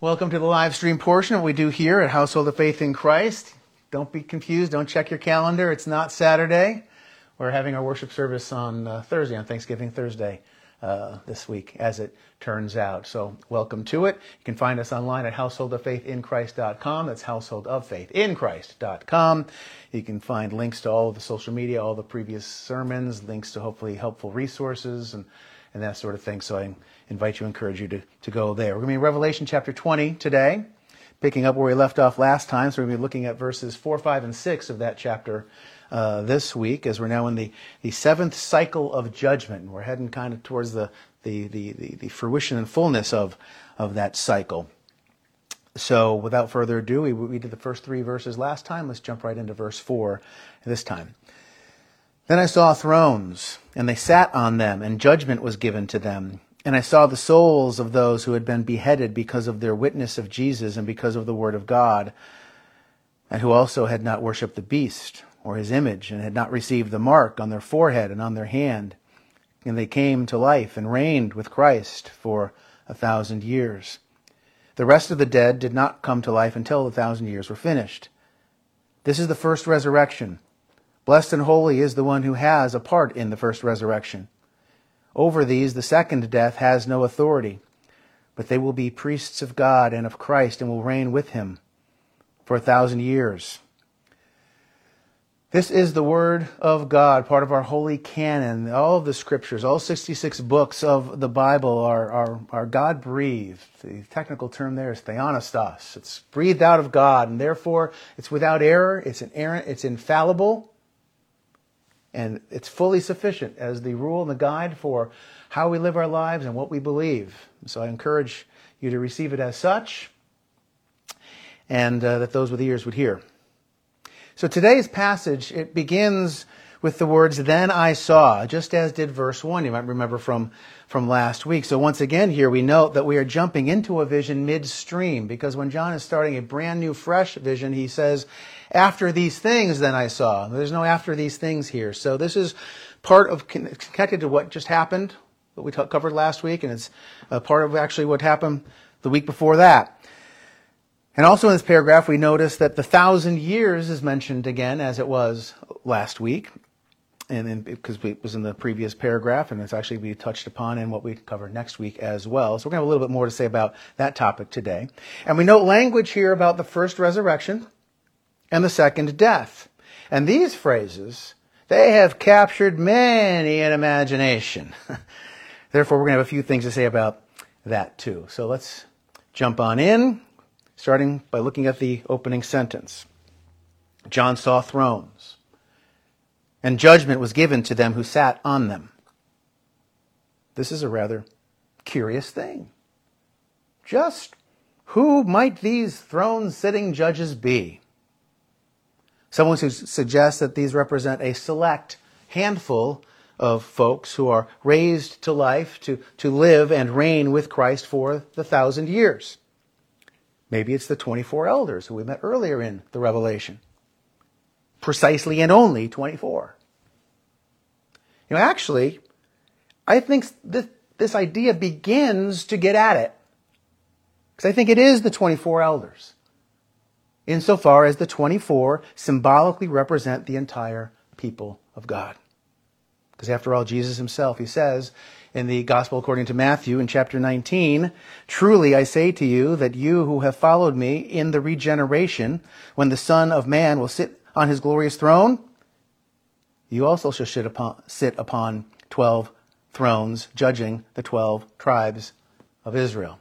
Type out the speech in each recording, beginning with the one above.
Welcome to the live stream portion of what we do here at Household of Faith in Christ. Don't be confused. Don't check your calendar. It's not Saturday. We're having our worship service on Thursday, on Thanksgiving Thursday this week, as it turns out. So welcome to it. You can find us online at householdoffaithinchrist.com. That's householdoffaithinchrist.com. You can find links to all of the social media, all the previous sermons, links to hopefully helpful resources and that sort of thing. So I invite you, encourage you to go there. We're going to be in Revelation chapter 20 today, picking up where we left off last time. So we're going to be looking at verses 4, 5, and 6 of that chapter this week, as we're now in the seventh cycle of judgment. We're heading kind of towards the fruition and fullness of that cycle. So without further ado, we did the first 3 verses last time. Let's jump right into verse 4 this time. Then I saw thrones, and they sat on them, and judgment was given to them. And I saw the souls of those who had been beheaded because of their witness of Jesus and because of the word of God, and who also had not worshipped the beast or his image, and had not received the mark on their forehead and on their hand. And they came to life and reigned with Christ for 1,000 years. The rest of the dead did not come to life until the 1,000 years were finished. This is the first resurrection. Blessed and holy is the one who has a part in the first resurrection. Over these the second death has no authority, but they will be priests of God and of Christ and will reign with him for 1,000 years. This is the Word of God, part of our holy canon. All of the Scriptures, all 66 books of the Bible are God-breathed. The technical term there is theopneustos. It's breathed out of God, and therefore it's without error, it's inerrant, it's infallible, and it's fully sufficient as the rule and the guide for how we live our lives and what we believe. So I encourage you to receive it as such, and that those with ears would hear. So today's passage, it begins with the words, "Then I saw," just as did verse 1, you might remember from last week. So once again here we note that we are jumping into a vision midstream, because when John is starting a brand new, fresh vision, he says, "After these things, then I saw." There's no after these things here. So this is part of, connected to what just happened, what we covered last week, and it's a part of actually what happened the week before that. And also in this paragraph, we notice that the 1,000 years is mentioned again, as it was last week, and then because it was in the previous paragraph, and it's actually be touched upon in what we cover next week as well. So we're going to have a little bit more to say about that topic today. And we note language here about the first resurrection and the second death. And these phrases, they have captured many an imagination. Therefore, we're going to have a few things to say about that too. So let's jump on in, starting by looking at the opening sentence. John saw thrones, and judgment was given to them who sat on them. This is a rather curious thing. Just who might these throne-sitting judges be? Someone suggests that these represent a select handful of folks who are raised to life to live and reign with Christ for the 1,000 years. Maybe it's the 24 elders who we met earlier in the Revelation. Precisely and only 24. Actually, I think this idea begins to get at it. Because I think it is the 24 elders, insofar as the 24 symbolically represent the entire people of God. Because after all, Jesus himself, he says in the Gospel according to Matthew in chapter 19, "Truly I say to you that you who have followed me in the regeneration, when the Son of Man will sit on his glorious throne, you also shall sit upon 12 thrones, judging the 12 tribes of Israel."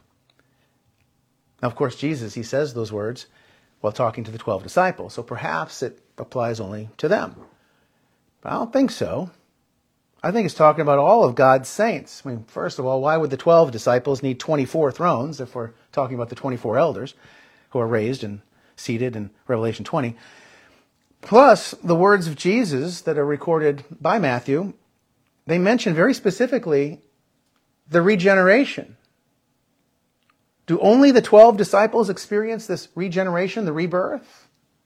Now, of course, Jesus, he says those words while talking to the 12 disciples, so perhaps it applies only to them. But I don't think so. I think it's talking about all of God's saints. First of all, why would the 12 disciples need 24 thrones if we're talking about the 24 elders who are raised and seated in Revelation 20? Plus, the words of Jesus that are recorded by Matthew, they mention very specifically the regeneration. Do only the 12 disciples experience this regeneration, the rebirth?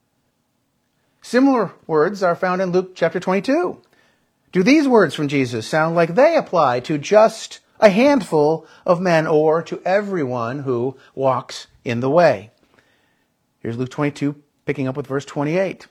Similar words are found in Luke chapter 22. Do these words from Jesus sound like they apply to just a handful of men or to everyone who walks in the way. Here's Luke 22, picking up with verse 28.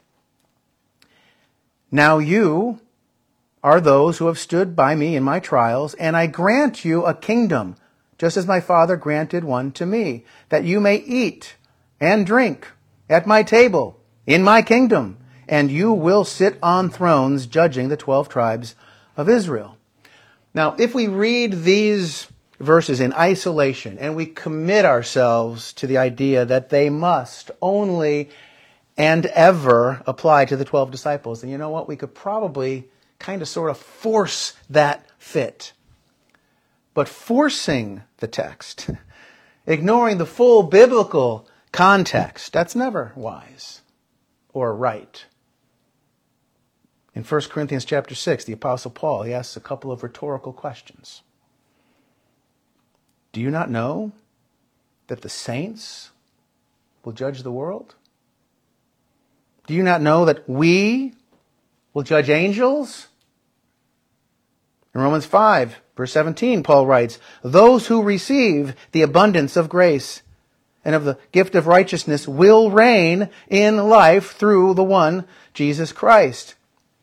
Now you are those who have stood by me in my trials, and I grant you a kingdom, just as my Father granted one to me, that you may eat and drink at my table in my kingdom, and you will sit on thrones judging the 12 tribes of Israel. Now, if we read these verses in isolation and we commit ourselves to the idea that they must only and ever apply to the 12 disciples, then you know what? We could probably kind of sort of force that fit. But forcing the text, ignoring the full biblical context, that's never wise or right. In 1 Corinthians chapter 6, the Apostle Paul, he asks a couple of rhetorical questions. Do you not know that the saints will judge the world? Do you not know that we will judge angels? In Romans 5, verse 17, Paul writes, those who receive the abundance of grace and of the gift of righteousness will reign in life through the one, Jesus Christ.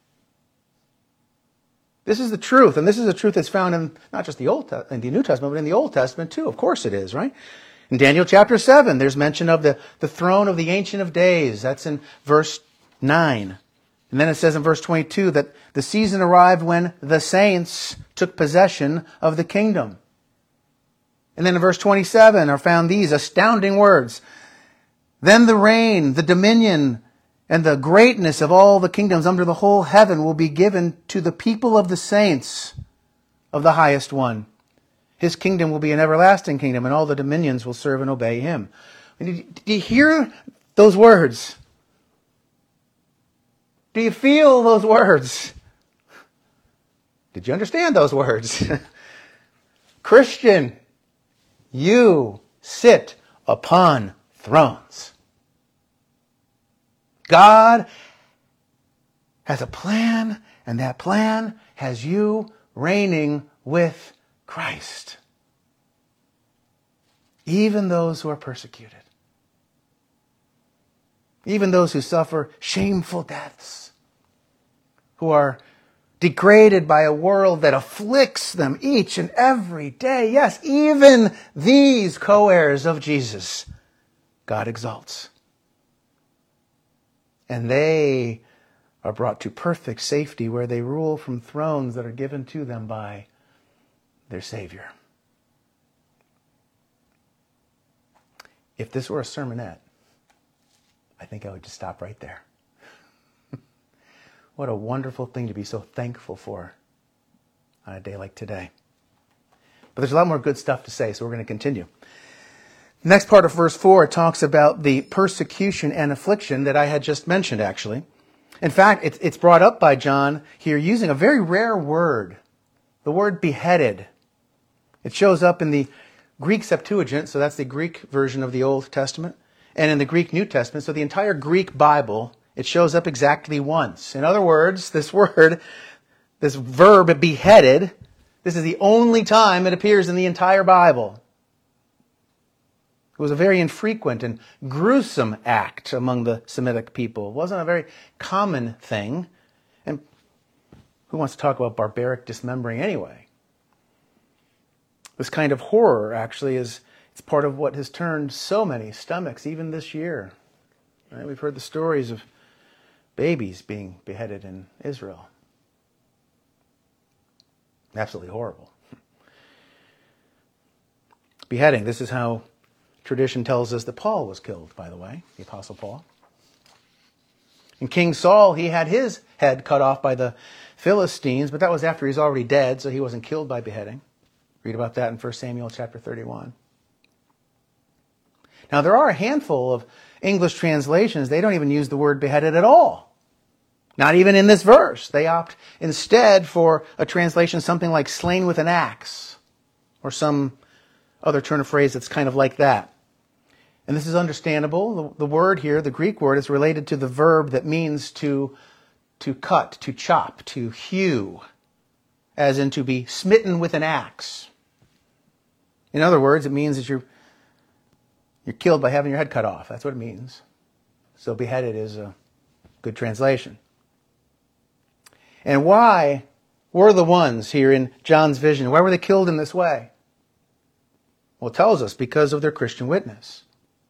This is the truth, and this is a truth that's found in not just in the New Testament, but in the Old Testament too. Of course it is, right? In Daniel chapter 7, there's mention of the throne of the Ancient of Days. That's in verse 9. And then it says in verse 22 that the season arrived when the saints took possession of the kingdom. And then in verse 27 are found these astounding words. Then the reign, the dominion, and the greatness of all the kingdoms under the whole heaven will be given to the people of the saints of the highest one. His kingdom will be an everlasting kingdom, and all the dominions will serve and obey him. Did you hear those words? Do you feel those words? Did you understand those words? Christian, you sit upon thrones. God has a plan, and that plan has you reigning with Christ. Even those who are persecuted. Even those who suffer shameful deaths. Who are degraded by a world that afflicts them each and every day. Yes, even these co-heirs of Jesus, God exalts. And they are brought to perfect safety where they rule from thrones that are given to them by their Savior. If this were a sermonette, I think I would just stop right there. What a wonderful thing to be so thankful for on a day like today. But there's a lot more good stuff to say, so we're going to continue. The next part of verse 4 talks about the persecution and affliction that I had just mentioned, actually. In fact, it's brought up by John here using a very rare word, the word beheaded. It shows up in the Greek Septuagint, so that's the Greek version of the Old Testament, and in the Greek New Testament, so the entire Greek Bible, it shows up exactly once. In other words, this word, this verb beheaded, this is the only time it appears in the entire Bible. It was a very infrequent and gruesome act among the Semitic people. It wasn't a very common thing. And who wants to talk about barbaric dismembering anyway? This kind of horror actually it's part of what has turned so many stomachs, even this year. Right? We've heard the stories of babies being beheaded in Israel. Absolutely horrible. Beheading, this is how tradition tells us that Paul was killed, by the way, the Apostle Paul. And King Saul, he had his head cut off by the Philistines, but that was after he's already dead, so he wasn't killed by beheading. Read about that in 1 Samuel chapter 31. Now, there are a handful of English translations, they don't even use the word beheaded at all. Not even in this verse. They opt instead for a translation, something like slain with an axe, or some other turn of phrase that's kind of like that. And this is understandable. The word here, the Greek word, is related to the verb that means to cut, to chop, to hew, as in to be smitten with an axe. In other words, it means that you're You're killed by having your head cut off. That's what it means. So beheaded is a good translation. And why were the ones here in John's vision, why were they killed in this way? Well, it tells us because of their Christian witness.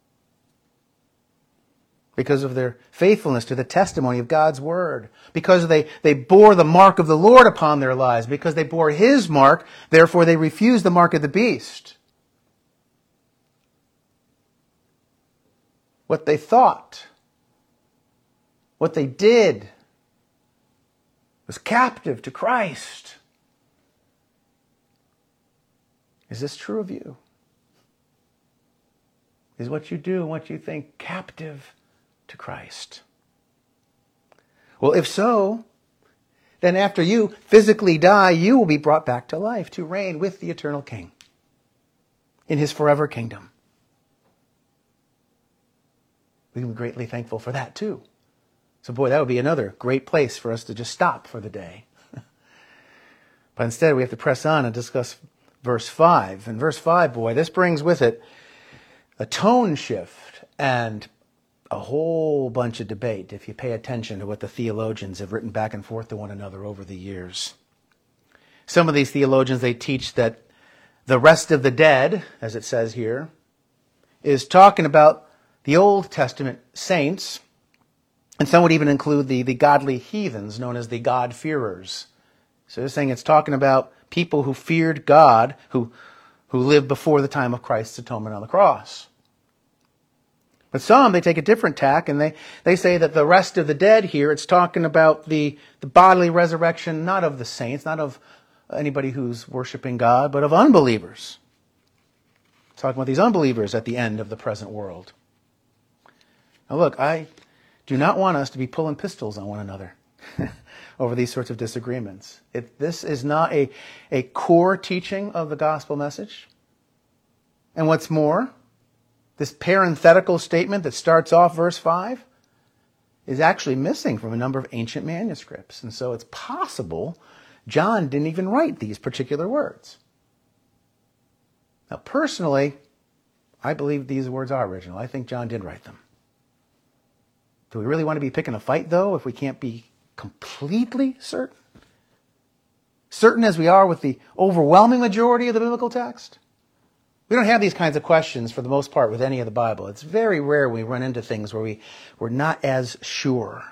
Because of their faithfulness to the testimony of God's word. Because they bore the mark of the Lord upon their lives. Because they bore his mark, therefore they refused the mark of the beast. What they thought, what they did, was captive to Christ. Is this true of you? Is what you do and what you think captive to Christ? Well, if so, then after you physically die, you will be brought back to life to reign with the eternal King in his forever kingdom. We can be greatly thankful for that too. So boy, that would be another great place for us to just stop for the day. But instead we have to press on and discuss verse 5. And verse 5, boy, this brings with it a tone shift and a whole bunch of debate if you pay attention to what the theologians have written back and forth to one another over the years. Some of these theologians, they teach that the rest of the dead, as it says here, is talking about the Old Testament saints, and some would even include the godly heathens known as the God-fearers. So they're saying it's talking about people who feared God, who lived before the time of Christ's atonement on the cross. But some, they take a different tack, and they say that the rest of the dead here, it's talking about the bodily resurrection, not of the saints, not of anybody who's worshiping God, but of unbelievers. It's talking about these unbelievers at the end of the present world. Now look, I do not want us to be pulling pistols on one another over these sorts of disagreements. This is not a core teaching of the gospel message. And what's more, this parenthetical statement that starts off verse 5 is actually missing from a number of ancient manuscripts. And so it's possible John didn't even write these particular words. Now personally, I believe these words are original. I think John did write them. Do we really want to be picking a fight, though, if we can't be completely certain? Certain as we are with the overwhelming majority of the biblical text? We don't have these kinds of questions for the most part with any of the Bible. It's very rare we run into things where we're not as sure.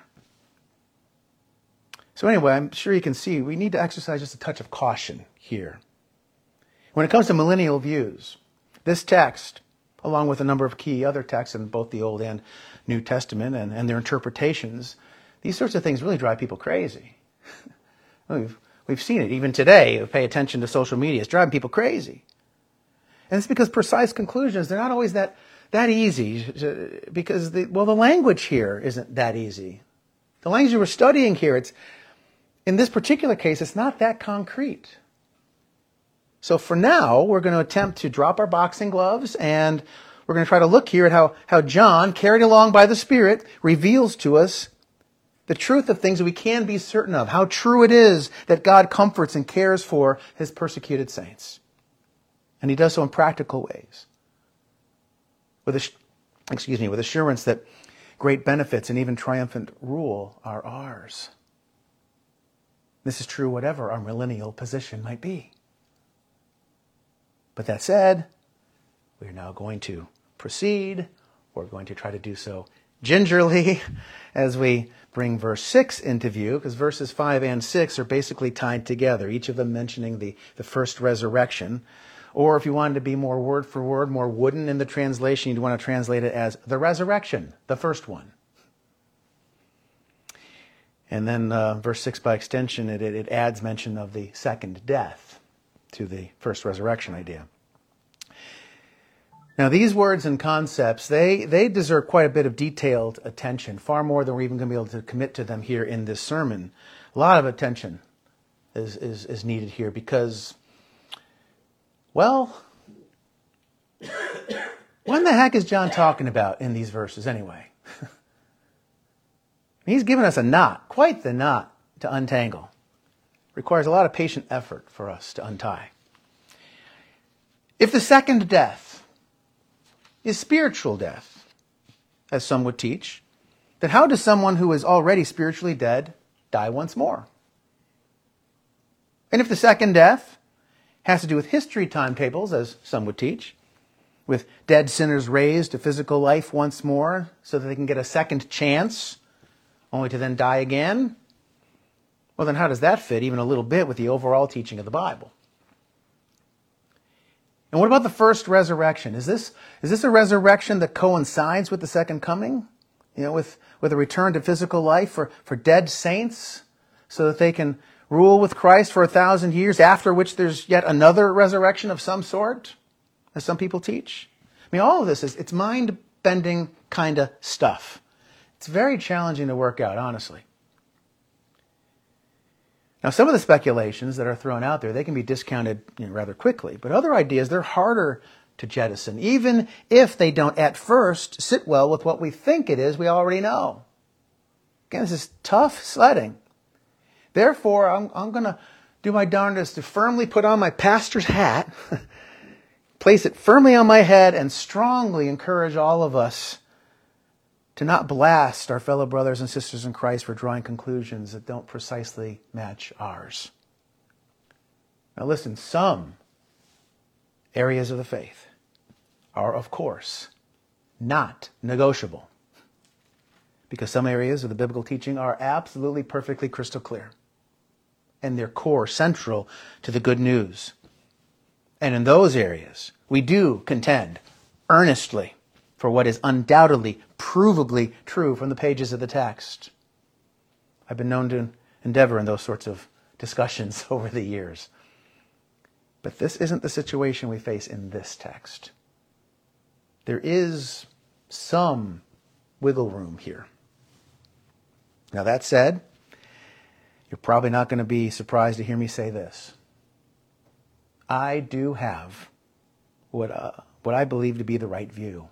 So anyway, I'm sure you can see we need to exercise just a touch of caution here. When it comes to millennial views, this text, along with a number of key other texts in both the Old and New Testament and their interpretations, these sorts of things really drive people crazy. We've seen it even today. Pay attention to social media. It's driving people crazy. And it's because precise conclusions, they're not always that easy, because the language here isn't that easy. The language we're studying here, in this particular case, it's not that concrete. So for now, we're going to attempt to drop our boxing gloves, and we're going to try to look here at how John, carried along by the Spirit, reveals to us the truth of things that we can be certain of, how true it is that God comforts and cares for his persecuted saints. And he does so in practical ways, with assurance that great benefits and even triumphant rule are ours. This is true whatever our millennial position might be. But that said, we're now going to proceed. We're going to try to do so gingerly as we bring verse 6 into view, because verses 5 and 6 are basically tied together, each of them mentioning the first resurrection. Or if you wanted to be more word for word, more wooden in the translation, you'd want to translate it as the resurrection, the first one. And then verse 6 by extension, it adds mention of the second death to the first resurrection idea. Now these words and concepts, they deserve quite a bit of detailed attention, far more than we're even going to be able to commit to them here in this sermon. A lot of attention is needed here because, well, what in the heck is John talking about in these verses anyway? He's given us a knot, quite the knot, to untangle. Requires a lot of patient effort for us to untie. If the second death is spiritual death, as some would teach, then how does someone who is already spiritually dead die once more? And if the second death has to do with history timetables, as some would teach, with dead sinners raised to physical life once more so that they can get a second chance, only to then die again, well, then how does that fit even a little bit with the overall teaching of the Bible? And what about the first resurrection? Is this a resurrection that coincides with the second coming? With a return to physical life for dead saints so that they can rule with Christ for 1,000 years, after which there's yet another resurrection of some sort, as some people teach? I mean, all of this it's mind-bending kind of stuff. It's very challenging to work out, honestly. Now, some of the speculations that are thrown out there, they can be discounted rather quickly. But other ideas, they're harder to jettison, even if they don't at first sit well with what we think it is we already know. Again, this is tough sledding. Therefore, I'm going to do my darndest to firmly put on my pastor's hat, place it firmly on my head, and strongly encourage all of us to not blast our fellow brothers and sisters in Christ for drawing conclusions that don't precisely match ours. Now listen, some areas of the faith are, of course, not negotiable, because some areas of the biblical teaching are absolutely perfectly crystal clear, and they're core, central to the good news. And in those areas, we do contend earnestly for what is undoubtedly, provably true from the pages of the text. I've been known to endeavor in those sorts of discussions over the years. But this isn't the situation we face in this text. There is some wiggle room here. Now, that said, you're probably not going to be surprised to hear me say this. I do have what I believe to be the right view.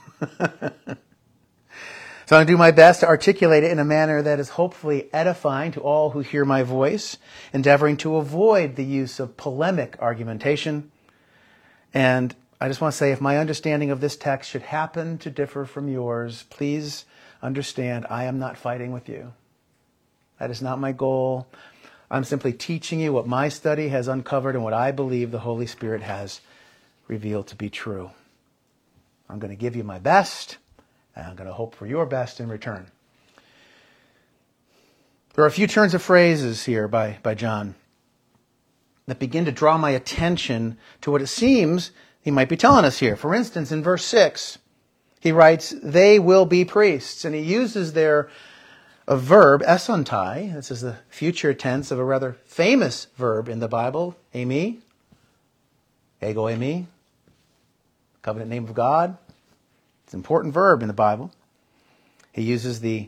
So I'm going to do my best to articulate it in a manner that is hopefully edifying to all who hear my voice, endeavoring to avoid the use of polemic argumentation. And I just want to say, if my understanding of this text should happen to differ from yours, please understand I am not fighting with you. That is not my goal. I'm simply teaching you what my study has uncovered and what I believe the Holy Spirit has revealed to be true. I'm going to give you my best, and I'm going to hope for your best in return. There are a few turns of phrases here by John that begin to draw my attention to what it seems he might be telling us here. For instance, in verse 6, he writes, "They will be priests." And he uses there a verb, esontai. This is the future tense of a rather famous verb in the Bible, eimi, ego eimi, covenant name of God. It's an important verb in the Bible. He uses the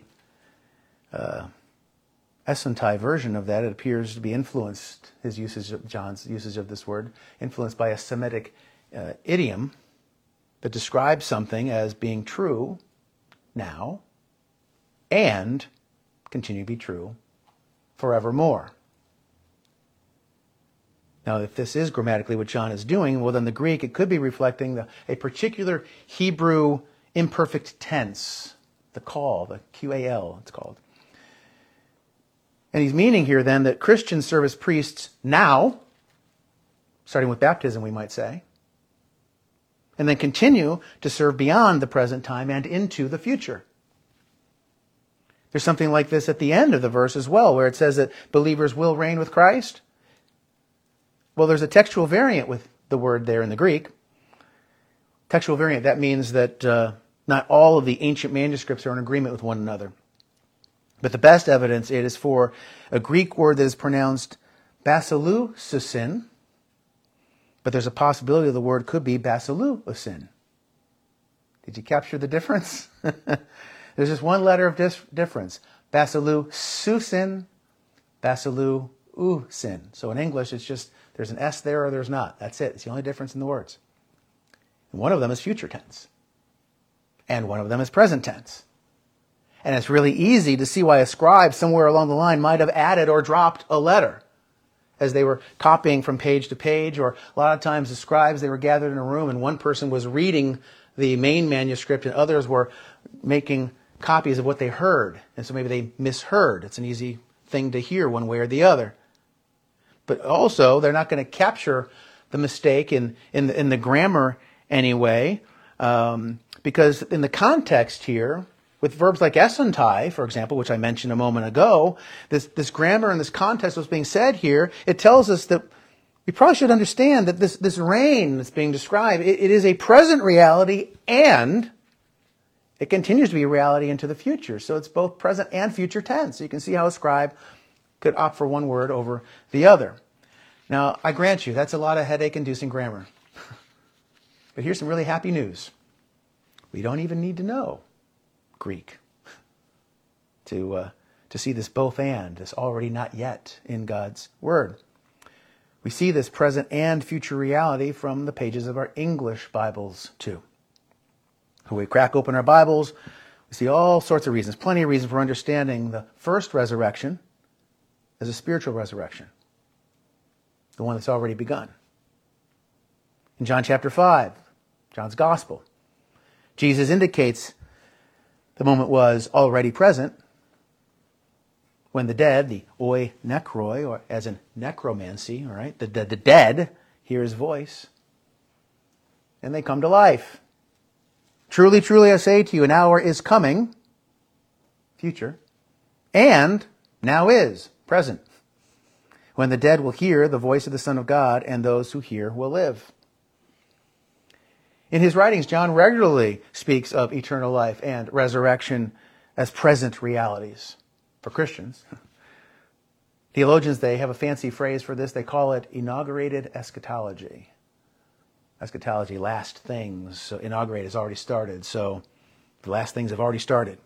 esontai version of that. It appears to be influenced, John's usage of this word, influenced by a Semitic idiom that describes something as being true now and continue to be true forevermore. Now, if this is grammatically what John is doing, well, then the Greek, it could be reflecting a particular Hebrew imperfect tense, the qal, the qal, it's called. And he's meaning here then that Christians serve as priests now, starting with baptism, we might say, and then continue to serve beyond the present time and into the future. There's something like this at the end of the verse as well, where it says that believers will reign with Christ. Well, there's a textual variant with the word there in the Greek. Textual variant, that means that not all of the ancient manuscripts are in agreement with one another. But the best evidence it is for a Greek word that is pronounced basilususin, but there's a possibility the word could be basiluusin. Did you capture the difference? There's just one letter of difference. Basilususin, basiluusin. So in English, it's just there's an S there or there's not. That's it. It's the only difference in the words. And one of them is future tense. And one of them is present tense. And it's really easy to see why a scribe somewhere along the line might have added or dropped a letter as they were copying from page to page. Or a lot of times the scribes, they were gathered in a room and one person was reading the main manuscript, and others were making copies of what they heard. And so maybe they misheard. It's an easy thing to hear one way or the other. But also, they're not going to capture the mistake in the grammar anyway, because in the context here, with verbs like essentai, for example, which I mentioned a moment ago, this grammar and this context was being said here, it tells us that we probably should understand that this rain that's being described, it is a present reality, and it continues to be a reality into the future. So it's both present and future tense. So you can see how a scribe could opt for one word over the other. Now, I grant you, that's a lot of headache-inducing grammar. But here's some really happy news. We don't even need to know Greek to see this both and, this already not yet in God's Word. We see this present and future reality from the pages of our English Bibles, too. When we crack open our Bibles, we see all sorts of reasons, plenty of reasons for understanding the first resurrection as a spiritual resurrection, the one that's already begun. In John chapter 5, John's Gospel, Jesus indicates the moment was already present when the dead, the oi necroi, or as in necromancy, all right, the dead hear his voice, and they come to life. Truly, truly, I say to you, an hour is coming, future, and now is, present, when the dead will hear the voice of the Son of God, and those who hear will live. In his writings, John regularly speaks of eternal life and resurrection as present realities for Christians. Theologians, they have a fancy phrase for this. They call it inaugurated eschatology. Eschatology, last things. So inaugurate has already started. So the last things have already started.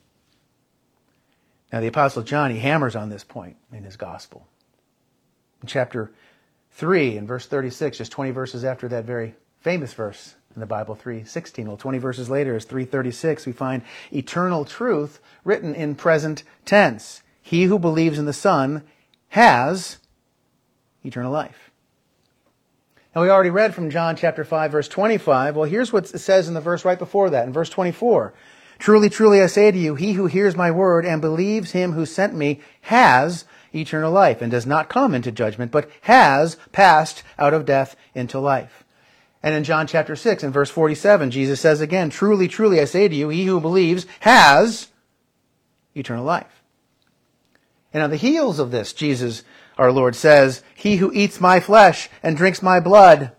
Now the Apostle John, he hammers on this point in his gospel. In chapter 3 and verse 36, just 20 verses after that very famous verse in the Bible, 3:16. Well, 20 verses later is 3:36. We find eternal truth written in present tense. He who believes in the Son has eternal life. Now, we already read from John chapter 5, verse 25. Well, here's what it says in the verse right before that, in verse 24. Truly, truly, I say to you, he who hears my word and believes him who sent me has eternal life and does not come into judgment, but has passed out of death into life. And in John chapter 6 and verse 47, Jesus says again, truly, truly, I say to you, he who believes has eternal life. And on the heels of this, Jesus, our Lord, says, he who eats my flesh and drinks my blood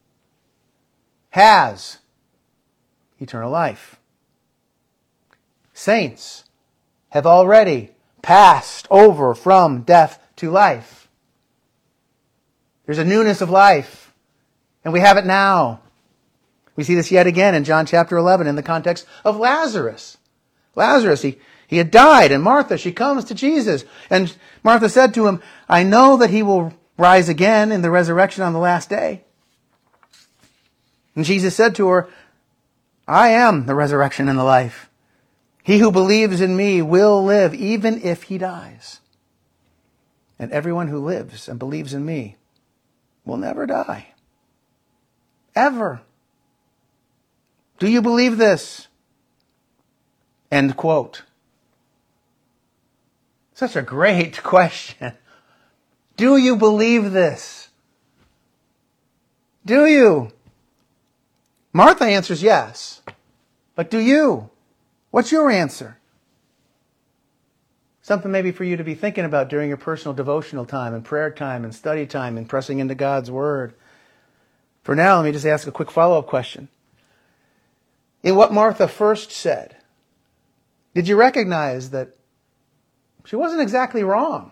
has eternal life. Saints have already passed over from death to life. There's a newness of life. And we have it now. We see this yet again in John chapter 11 in the context of Lazarus. Lazarus, he had died, and Martha, she comes to Jesus. And Martha said to him, I know that he will rise again in the resurrection on the last day. And Jesus said to her, I am the resurrection and the life. He who believes in me will live even if he dies. And everyone who lives and believes in me will never die. Ever. Do you believe this? End quote. Such a great question. Do you believe this? Do you? Martha answers yes. But do you? What's your answer? Something maybe for you to be thinking about during your personal devotional time and prayer time and study time and pressing into God's Word. For now, let me just ask a quick follow-up question. In what Martha first said, did you recognize that she wasn't exactly wrong?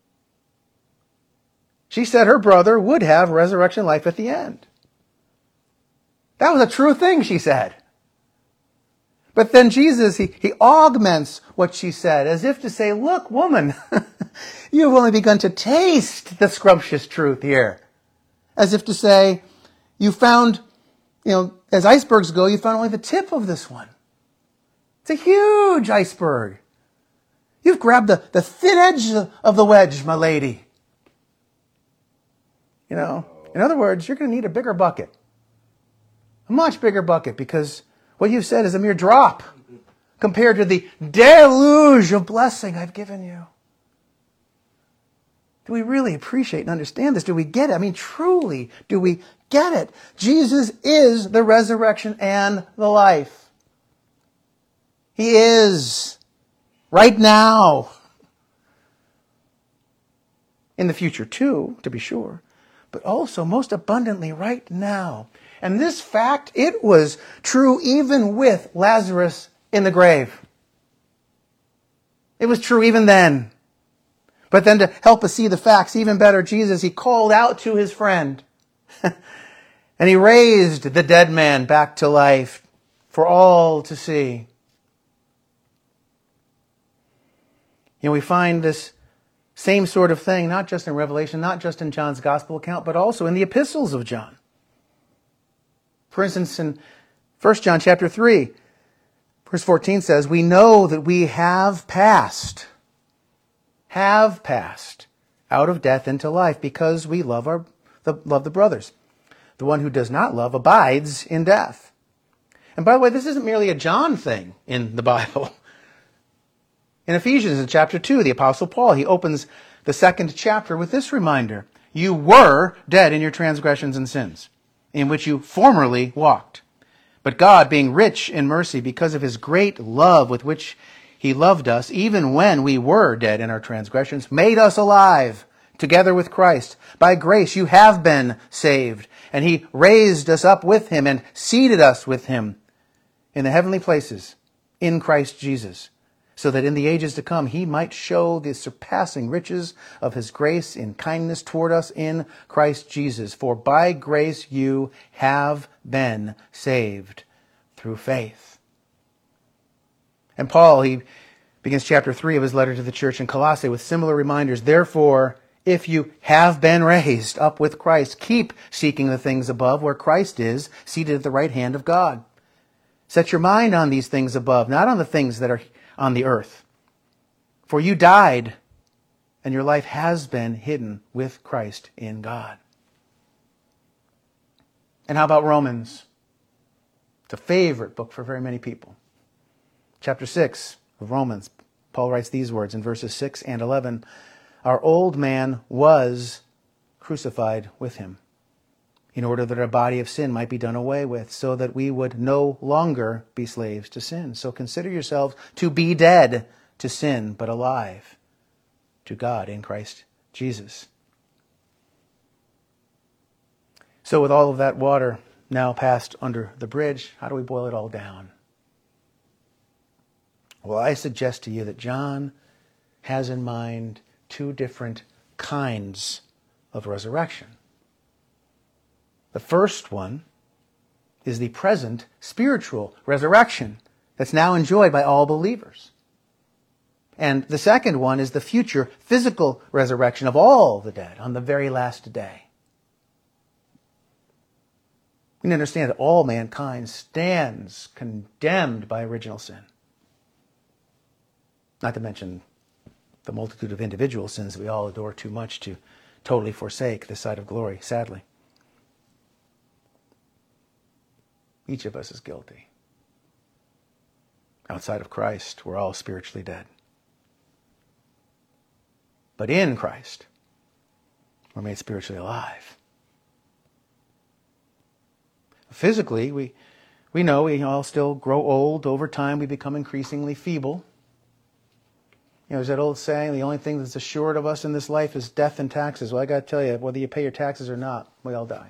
She said her brother would have resurrection life at the end. That was a true thing, she said. But then Jesus, he augments what she said as if to say, look, woman, you've only begun to taste the scrumptious truth here. As if to say, you found, as icebergs go, you found only the tip of this one. It's a huge iceberg. You've grabbed the thin edge of the wedge, my lady. In other words, you're going to need a bigger bucket. A much bigger bucket, because what you've said is a mere drop compared to the deluge of blessing I've given you. Do we really appreciate and understand this? Do we get it? I mean, truly, do we get it? Jesus is the resurrection and the life. He is. Right now. In the future too, to be sure. But also most abundantly right now. And this fact, it was true even with Lazarus in the grave. It was true even then. But then to help us see the facts even better, Jesus, he called out to his friend. And he raised the dead man back to life for all to see. You know, we find this same sort of thing, not just in Revelation, not just in John's gospel account, but also in the epistles of John. For instance, in 1 John chapter 3, verse 14 says, we know that we have passed out of death into life because we love the brothers. The one who does not love abides in death. And by the way, this isn't merely a John thing in the Bible. In Ephesians, in chapter 2, the Apostle Paul, he opens the second chapter with this reminder. You were dead in your transgressions and sins, in which you formerly walked. But God, being rich in mercy, because of his great love with which he loved us, even when we were dead in our transgressions, made us alive together with Christ. By grace you have been saved. And he raised us up with him and seated us with him in the heavenly places in Christ Jesus, so that in the ages to come he might show the surpassing riches of his grace in kindness toward us in Christ Jesus. For by grace you have been saved through faith. And Paul, he begins chapter 3 of his letter to the church in Colossae with similar reminders. Therefore, if you have been raised up with Christ, keep seeking the things above where Christ is, seated at the right hand of God. Set your mind on these things above, not on the things that are on the earth. For you died, and your life has been hidden with Christ in God. And how about Romans? It's a favorite book for very many people. Chapter 6 of Romans, Paul writes these words in verses 6 and 11. Our old man was crucified with him, in order that our body of sin might be done away with, so that we would no longer be slaves to sin. So consider yourselves to be dead to sin, but alive to God in Christ Jesus. So with all of that water now passed under the bridge, how do we boil it all down? Well, I suggest to you that John has in mind two different kinds of resurrection. The first one is the present spiritual resurrection that's now enjoyed by all believers. And the second one is the future physical resurrection of all the dead on the very last day. We understand that all mankind stands condemned by original sin. Not to mention the multitude of individual sins that we all adore too much to totally forsake this side of glory, sadly. Each of us is guilty. Outside of Christ, we're all spiritually dead. But in Christ, we're made spiritually alive. Physically, we know we all still grow old. Over time, we become increasingly feeble. You know, there's that old saying, the only thing that's assured of us in this life is death and taxes. Well, I got to tell you, whether you pay your taxes or not, we all die.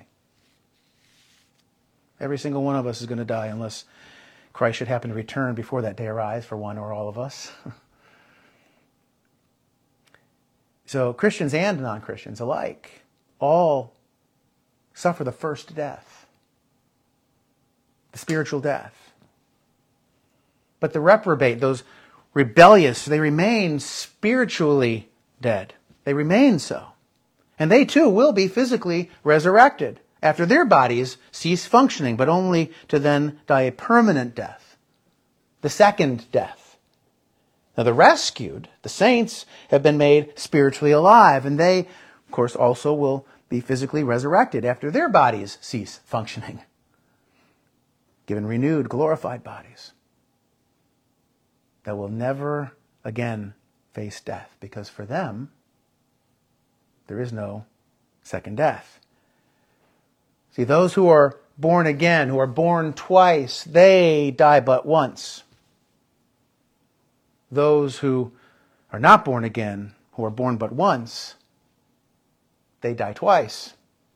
Every single one of us is going to die unless Christ should happen to return before that day arrives for one or all of us. So Christians and non-Christians alike all suffer the first death, the spiritual death. But the reprobate, those rebellious, they remain spiritually dead. They remain so. And they too will be physically resurrected after their bodies cease functioning, but only to then die a permanent death, the second death. Now the rescued, the saints, have been made spiritually alive, and they, of course, also will be physically resurrected after their bodies cease functioning. given renewed, glorified bodies that will never again face death, because for them, there is no second death. See, those who are born again, who are born twice, they die but once. Those who are not born again, who are born but once, they die twice.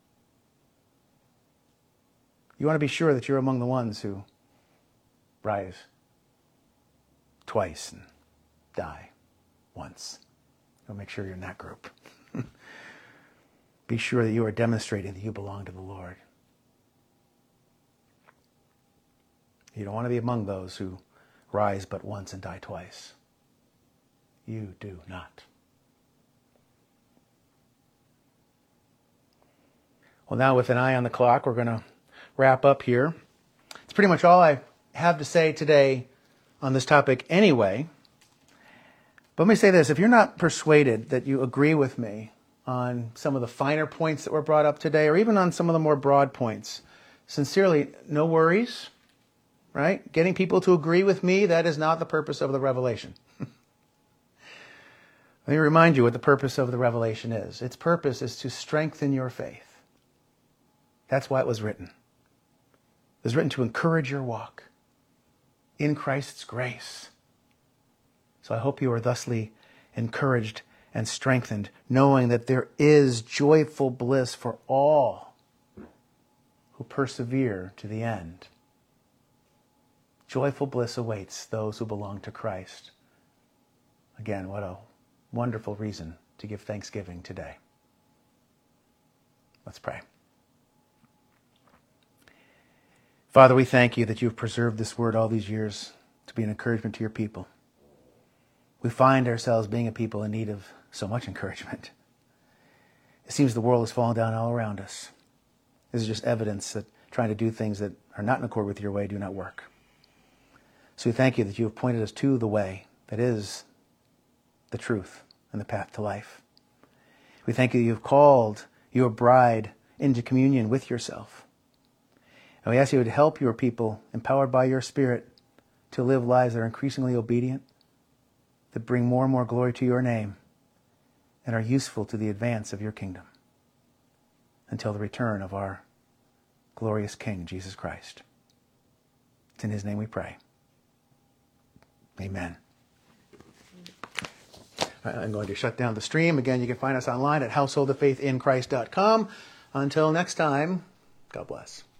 You want to be sure that you're among the ones who rise twice and die once. You'll make sure you're in that group. Be sure that you are demonstrating that you belong to the Lord. You don't want to be among those who rise but once and die twice. You do not. Well, now with an eye on the clock, we're going to wrap up here. It's pretty much all I have to say today on this topic anyway. But let me say this. If you're not persuaded that you agree with me on some of the finer points that were brought up today, or even on some of the more broad points, sincerely, no worries, right? Getting people to agree with me, that is not the purpose of the revelation. Let me remind you what the purpose of the revelation is. Its purpose is to strengthen your faith. That's why it was written. It was written to encourage your walk in Christ's grace. So I hope you are thusly encouraged and strengthened, knowing that there is joyful bliss for all who persevere to the end. Joyful bliss awaits those who belong to Christ. Again, what a wonderful reason to give thanksgiving today. Let's pray. Father, we thank you that you've preserved this word all these years to be an encouragement to your people. We find ourselves being a people in need of so much encouragement. It seems the world has fallen down all around us. This is just evidence that trying to do things that are not in accord with your way do not work. So we thank you that you have pointed us to the way that is the truth and the path to life. We thank you that you have called your bride into communion with yourself. And we ask you to help your people, empowered by your Spirit, to live lives that are increasingly obedient, that bring more and more glory to your name, and are useful to the advance of your kingdom until the return of our glorious King, Jesus Christ. It's in his name we pray. Amen. All right, I'm going to shut down the stream. Again, you can find us online at householdoffaithinchrist.com. Until next time, God bless.